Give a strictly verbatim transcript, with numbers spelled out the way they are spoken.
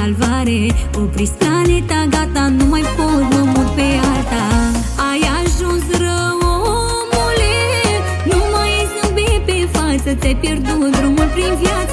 salvare. Opriți planeta, gata, nu mai pot, mă mut pe alta. Ai ajuns rău, omule, nu mai ai zâmbet pe față, ți-ai pierdut drumul prin viață.